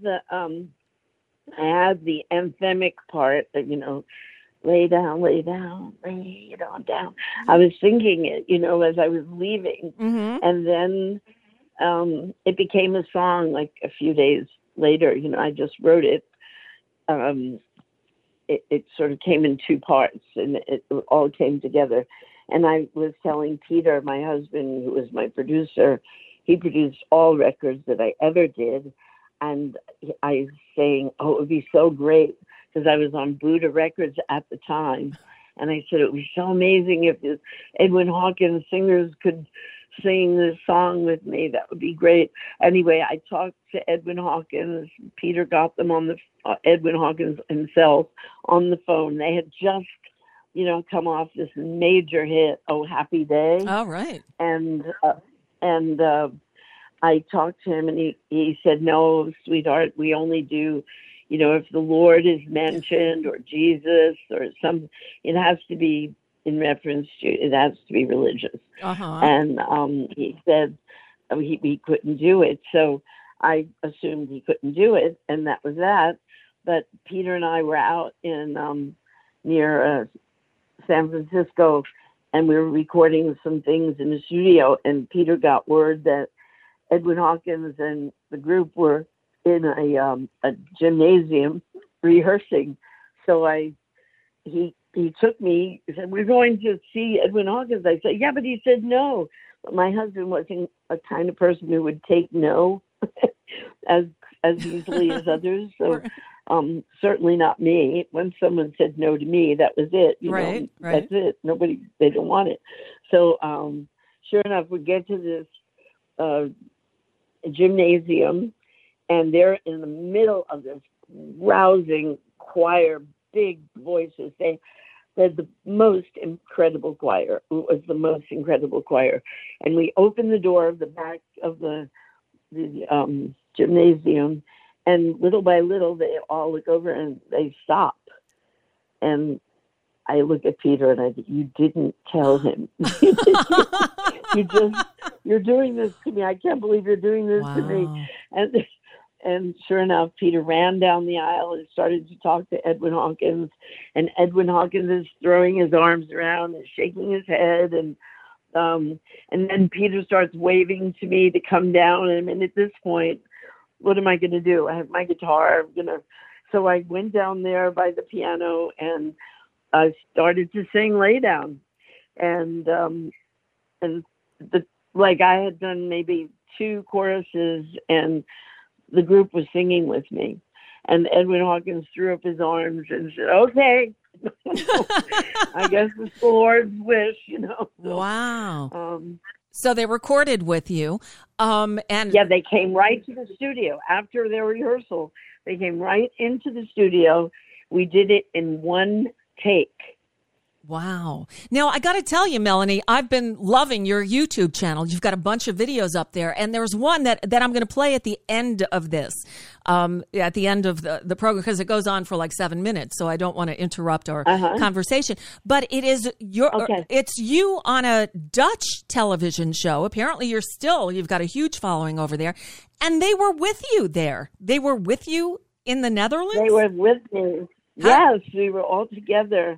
the anthemic part, lay down, lay it on down. I was singing it, as I was leaving. Mm-hmm. And then it became a song like a few days later. I just wrote it. It sort of came in two parts, and it all came together. And I was telling Peter, my husband, who was my producer, he produced all records that I ever did. And I was saying, it would be so great, because I was on Buddha Records at the time. And I said, it would be so amazing if the Edwin Hawkins singers could sing this song with me. That would be great. Anyway, I talked to Edwin Hawkins. Peter got them on Edwin Hawkins himself on the phone. They had just come off this major hit, Oh Happy Day. All right. And I talked to him, and he said, no, sweetheart, we only do, if the Lord is mentioned or Jesus or some, it has to be in reference to, it has to be religious. Uh-huh. And he said he couldn't do it. So I assumed he couldn't do it, and that was that. But Peter and I were out in near San Francisco, and we were recording some things in the studio, and Peter got word that Edwin Hawkins and the group were in a gymnasium rehearsing. So he took me, he said, we're going to see Edwin Hawkins. I said, yeah, but he said no. But my husband wasn't a kind of person who would take no as easily as others. So certainly not me. When someone said no to me, that was it. Right. That's it. They don't want it. So sure enough, we get to this gymnasium, and they're in the middle of this rousing choir, big voices. They're the most incredible choir. It was the most incredible choir. And we open the door of the back of the gymnasium, and little by little, they all look over and they stop. And I look at Peter and I think, you didn't tell him. You're doing this to me. I can't believe you're doing this to me. And sure enough, Peter ran down the aisle and started to talk to Edwin Hawkins. And Edwin Hawkins is throwing his arms around and shaking his head. And then Peter starts waving to me to come down. And at this point, what am I going to do? I have my guitar. So I went down there by the piano and I started to sing Lay Down. And I had done maybe 2 choruses, and the group was singing with me. And Edwin Hawkins threw up his arms and said, okay, I guess it's the Lord's wish, Wow. So they recorded with you. Yeah, they came right to the studio after their rehearsal. They came right into the studio. We did it in one take. Wow. Now, I got to tell you, Melanie, I've been loving your YouTube channel. You've got a bunch of videos up there. And there's one that I'm going to play at the end of this, at the end of the program, because it goes on for like 7 minutes. So I don't want to interrupt our conversation. But it is it's you on a Dutch television show. Apparently, you've got a huge following over there. And they were with you there. They were with you in the Netherlands? They were with me. Yes, we were all together.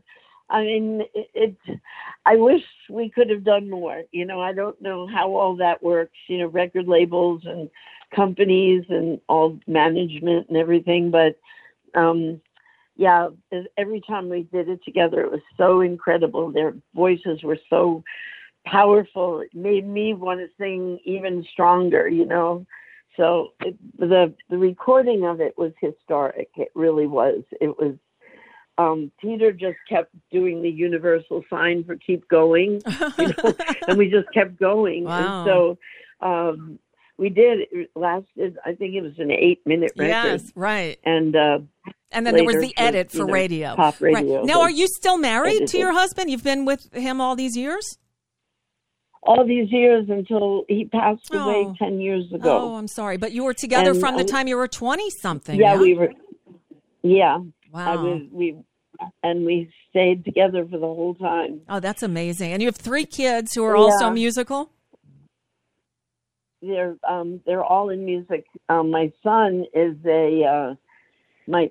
I mean, I wish we could have done more. I don't know how all that works, record labels and companies and all management and everything. But, yeah, every time we did it together, it was so incredible. Their voices were so powerful. It made me want to sing even stronger, So the recording of it was historic. It really was. It was. Peter just kept doing the universal sign for keep going, and we just kept going. Wow. And so we did. It lasted, I think it was an 8-minute record. Yes, right. And then there was the edit for radio. Pop radio. Right. Now, are you still married to your husband? You've been with him all these years? All these years until he passed away 10 years ago. Oh, I'm sorry. But you were together from the time you were 20-something. Yeah, we were. Yeah. Wow. We stayed together for the whole time. Oh, that's amazing. And you have 3 kids who are also musical? They're all in music. My son is my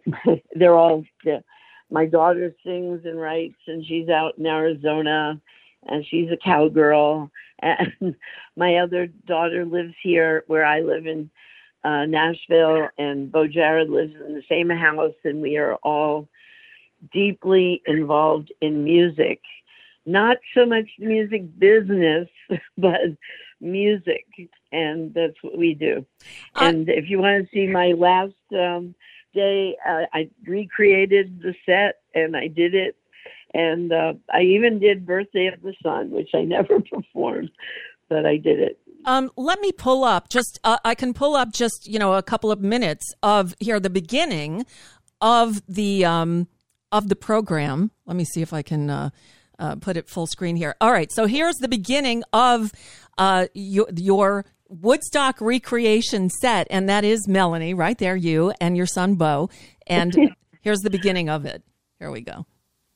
daughter sings and writes, and she's out in Arizona, and she's a cowgirl. And my other daughter lives here where I live in Nashville, and Bo Jared lives in the same house, and we are all deeply involved in music. Not so much music business, but music, and that's what we do. And if you want to see my last day, I recreated the set, and I did it, and I even did Birthday of the Sun, which I never performed, but I did it. Let me pull up I can pull up just, a couple of minutes of the beginning of the program. Let me see if I can put it full screen here. All right. So here's the beginning of your Woodstock recreation set. And that is Melanie right there, you and your son, Bo. And here's the beginning of it. Here we go.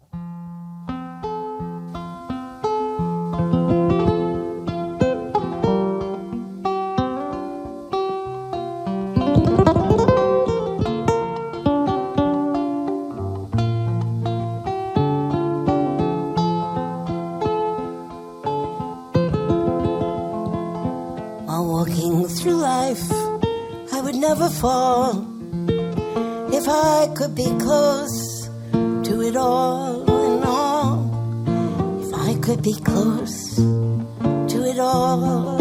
I would never fall if I could be close to it all and all. If I could be close to it all.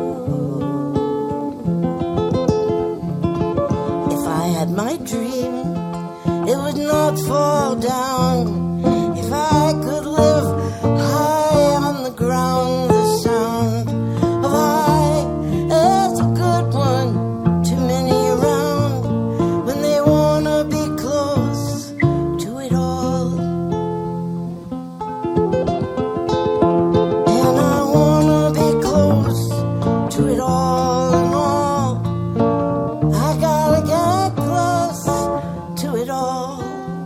If I had my dream, it would not fall down. If I could live high on the ground, the sound of I is a good one. Too many around when they wanna be close to it all. And I wanna be close to it all and all. I gotta get close to it all.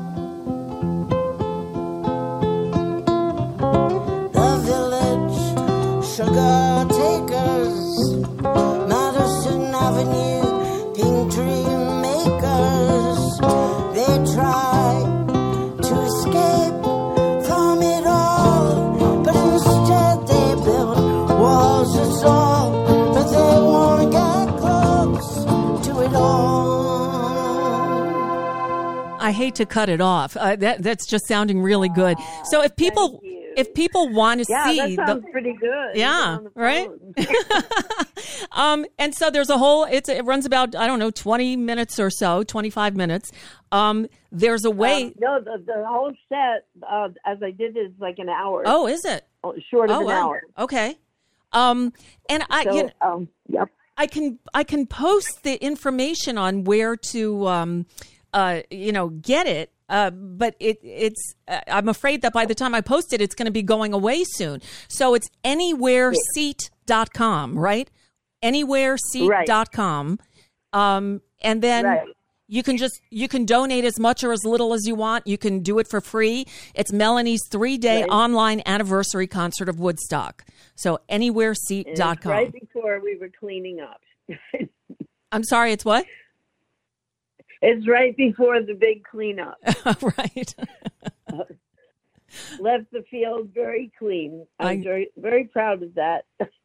The village sugar takers, Madison Avenue, pink dream makers, they try to escape from it all, but instead they build walls, that's all, but they want to get close to it all. I hate to cut it off. That's just sounding really good. So if people want to see, that sounds pretty good. Yeah, right. And so there's a whole. It runs about 20 minutes or so, 25 minutes. There's a way. No, the whole set, as I did, is like an hour. Oh, is it? Short of an hour. Okay. And yep. I can post the information on where to get it. But it's I'm afraid that by the time I post it, it's going to be going away soon. So it's anywhereseat.com, right? Anywhereseat.com. And then you can donate as much or as little as you want. You can do it for free. It's Melanie's 3-day online anniversary concert of Woodstock. So anywhereseat.com. Right before we were cleaning up. I'm sorry, it's what? It's right before the big cleanup. Right. left the field very clean. I'm very, very proud of that.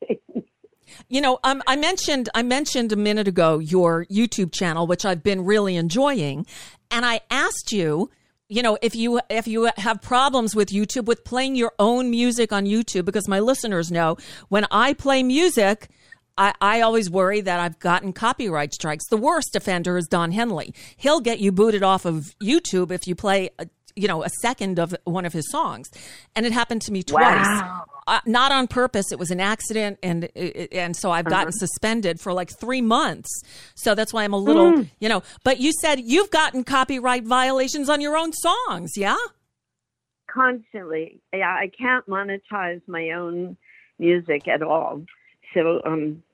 You know, I mentioned a minute ago your YouTube channel, which I've been really enjoying, and I asked you, you know, if you have problems with YouTube, with playing your own music on YouTube, because my listeners know when I play music, I always worry that I've gotten copyright strikes. The worst offender is Don Henley. He'll get you booted off of YouTube if you play a second of one of his songs. And it happened to me twice. Wow. Not on purpose. It was an accident. And so I've gotten suspended for like 3 months. So that's why I'm a little, but you said you've gotten copyright violations on your own songs. Yeah. Constantly. Yeah. I can't monetize my own music at all. So,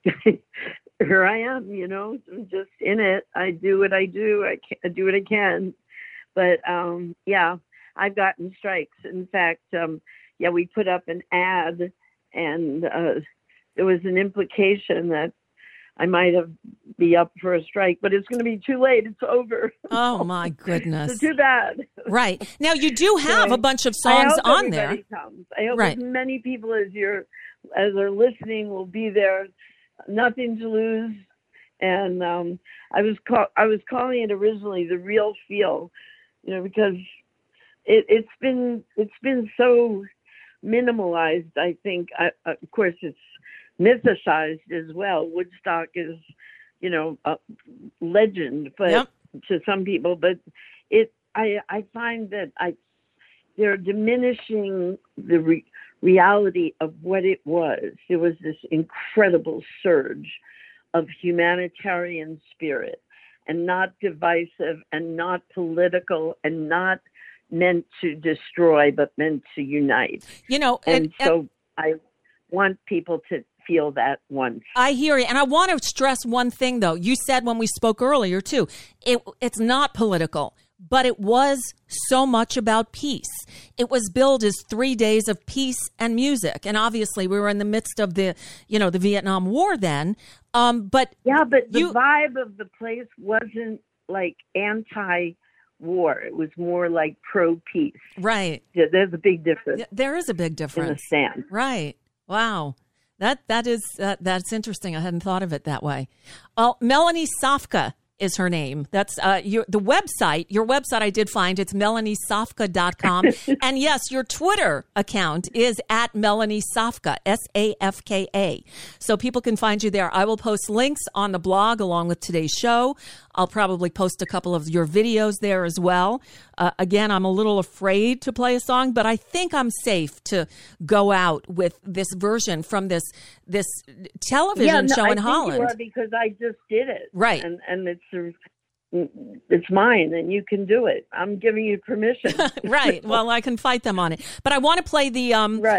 here I am, I'm just in it. I do what I do. I do what I can. But, I've gotten strikes. In fact, we put up an ad, and there was an implication that I might be up for a strike, but it's going to be too late. It's over. Oh, my goodness. So too bad. Right. Now, you do have a bunch of songs on there. Comes. I hope as many people as are listening will be there. Nothing to lose. And I was calling it originally The Real Feel, because it's been so minimalized. I think, of course, it's mythicized as well. Woodstock is, a legend, but to some people, but I find that they're diminishing the reality of what it was. There was this incredible surge of humanitarian spirit, and not divisive and not political and not meant to destroy, but meant to unite. And I want people to feel that once. I hear you. And I want to stress one thing, though. You said when we spoke earlier, too, it's not political, but it was so much about peace. It was billed as 3 days of peace and music. And obviously we were in the midst of the Vietnam War then. But the vibe of the place wasn't like anti-war. It was more like pro-peace. Right. There's a big difference. There is a big difference. In the stand. Right. Wow. That's interesting. I hadn't thought of it that way. Melanie Safka is her name. That's your website I did find. It's melaniesafka.com. And yes, your Twitter account is at Melanie Safka, Safka. So people can find you there. I will post links on the blog along with today's show. I'll probably post a couple of your videos there as well. Again, I'm a little afraid to play a song, but I think I'm safe to go out with this version from this television show in Holland. You are, because I just did it. Right. And it's mine, and you can do it. I'm giving you permission. Right. Well, I can fight them on it, but I want to play the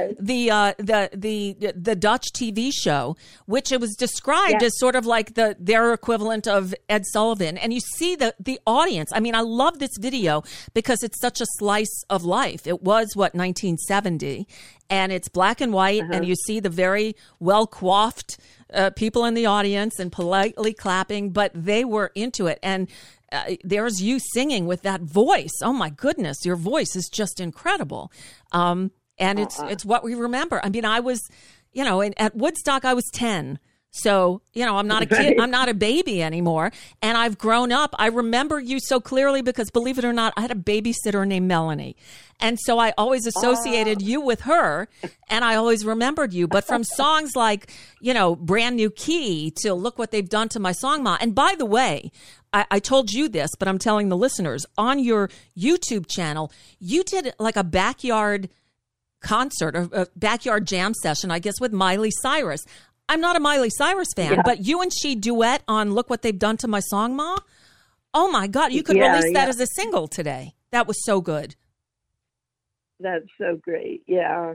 Dutch TV show, which it was described as sort of like their equivalent of Ed Sullivan. And you see the audience. I mean, I love this video because it's such a slice of life. It was 1970, and it's black and white, and you see the very well coiffed people in the audience and politely clapping, but they were into it. And there's you singing with that voice. Oh my goodness, your voice is just incredible. And it's what we remember. I mean, I was, at Woodstock, I was 10. So, I'm not a kid. I'm not a baby anymore. And I've grown up. I remember you so clearly because, believe it or not, I had a babysitter named Melanie. And so I always associated you with her, and I always remembered you. But from songs like, Brand New Key to Look What They've Done to My Song Ma. And by the way, I told you this, but I'm telling the listeners, on your YouTube channel, you did like a backyard concert, a backyard jam session, I guess, with Miley Cyrus. I'm not a Miley Cyrus fan, but you and she duet on Look What They've Done to My Song Ma. Oh, my God. You could release that as a single today. That was so good. That's so great. Yeah.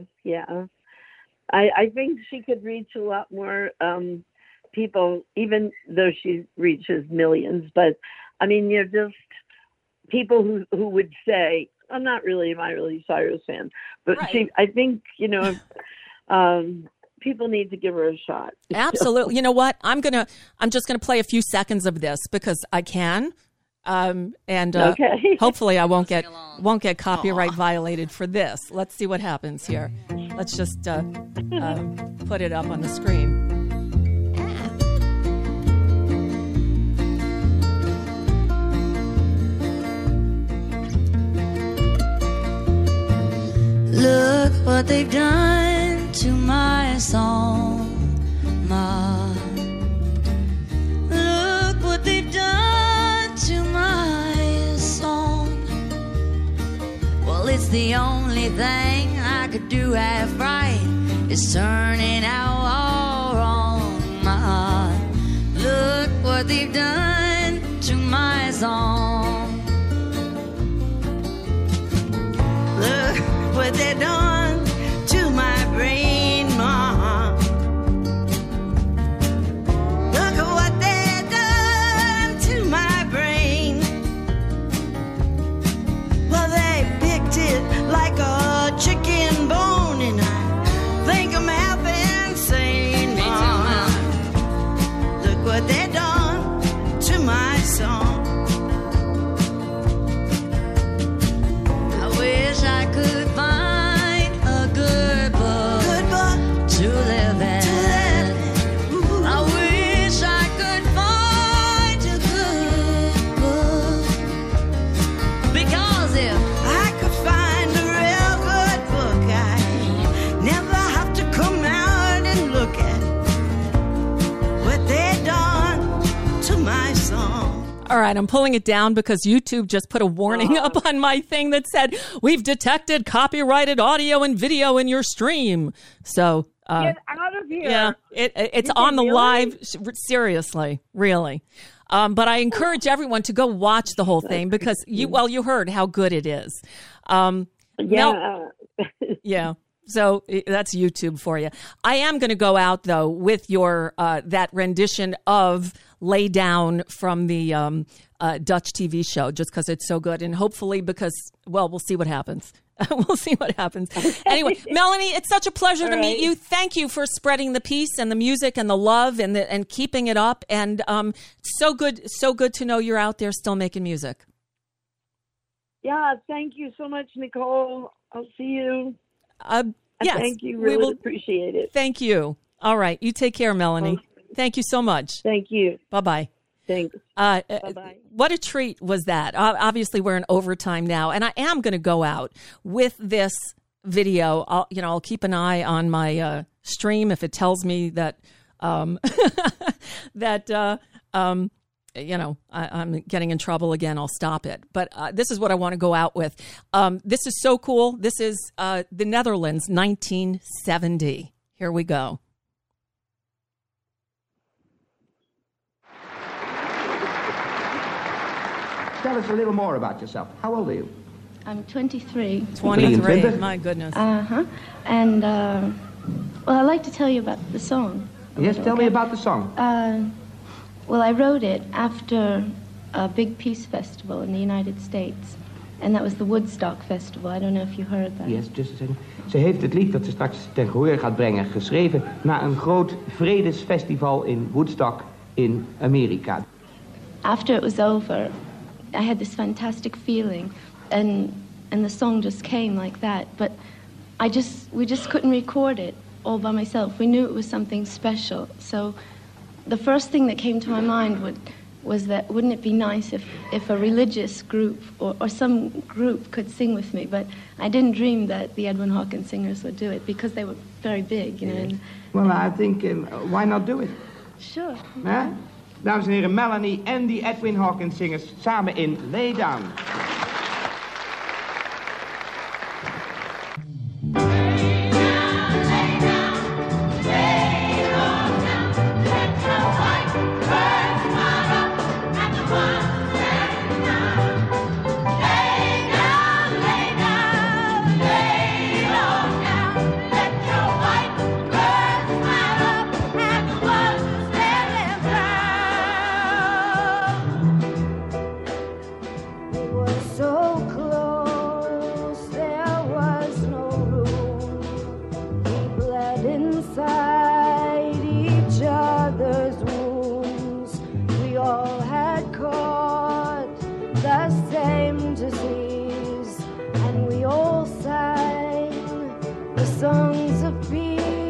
I think she could reach a lot more people, even though she reaches millions. But, I mean, you're just people who would say, I'm not really a Miley Cyrus fan. But I think, people need to give her a shot. Absolutely. You know what? I'm just gonna play a few seconds of this because I can. Okay. Hopefully I won't get copyright violated for this. Let's see what happens here. Let's just put it up on the screen. Look what they've done to my song, Ma. Look what they've done to my song. Well, it's the only thing I could do half right. It's turning out all wrong, Ma. Look what they've done to my song. Look what they done to my brain, Ma. Look at what they done to my brain. Well, they picked it like a chicken bone, and I think I'm half insane, Ma. Look what they done to my song. I wish I could find a good book to live in. I wish I could find a good book, because if I could find a real good book, I'd never have to come out and look at what they done to my song. All right, I'm pulling it down because YouTube just put a warning up on my thing that said, we've detected copyrighted audio and video in your stream. So get out of here. Yeah, it's on the live. Seriously, really. But I encourage everyone to go watch the whole thing because you heard how good it is. Yeah. So that's YouTube for you. I am going to go out though with your that rendition of "Lay Down" from the Dutch TV show, just because it's so good, and hopefully because we'll see what happens. We'll see what happens. Anyway, Melanie, it's such a pleasure to meet you. Thank you for spreading the peace and the music and the love and keeping it up. And so good to know you're out there still making music. Yeah, thank you so much, Nicole. I'll see you. Yes, thank you. Really appreciate it. Thank you. All right. You take care, Melanie. Thank you so much. Thank you. Bye-bye. Thanks. Bye-bye. What a treat was that. Obviously, we're in overtime now, and I am going to go out with this video. I'll keep an eye on my stream. If it tells me that I'm getting in trouble again, I'll stop it. But this is what I want to go out with. This is so cool. This is the Netherlands, 1970. Here we go. Tell us a little more about yourself. How old are you? I'm 23. 23, my goodness. And, well, I'd like to tell you about the song. Yes, tell me about the song. Well, I wrote it after a big peace festival in the United States. And that was the Woodstock Festival. I don't know if you heard that. Yes, just a second. Ze heeft het lied dat ze straks ten gehoor gaat brengen geschreven na een groot vredesfestival in Woodstock in Amerika. After it was over, I had this fantastic feeling, and the song just came like that. But we just couldn't record it all by myself. We knew it was something special. So the first thing that came to my mind was that wouldn't it be nice if a religious group or some group could sing with me? But I didn't dream that the Edwin Hawkins Singers would do it because they were very big, you know. And, well, I think why not do it? Sure. Huh? Dames en heren, Melanie en die Edwin Hawkins Singers samen in Lay Down. It was the songs of peace.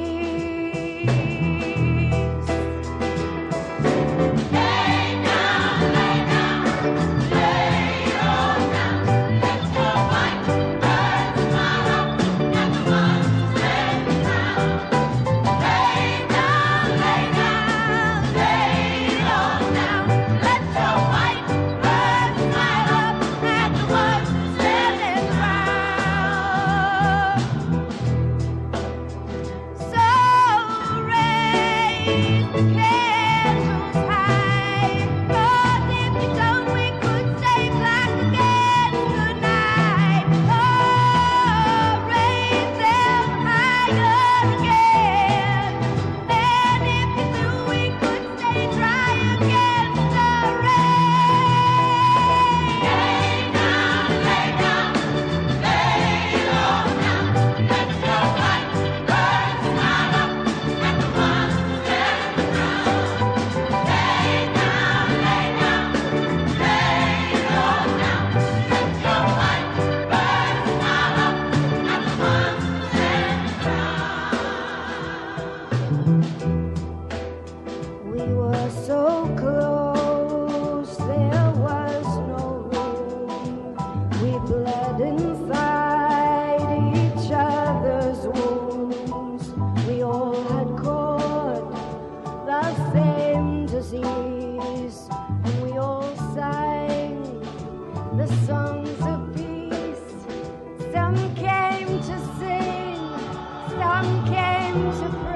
The songs of peace. Some came to sing, some came to pray.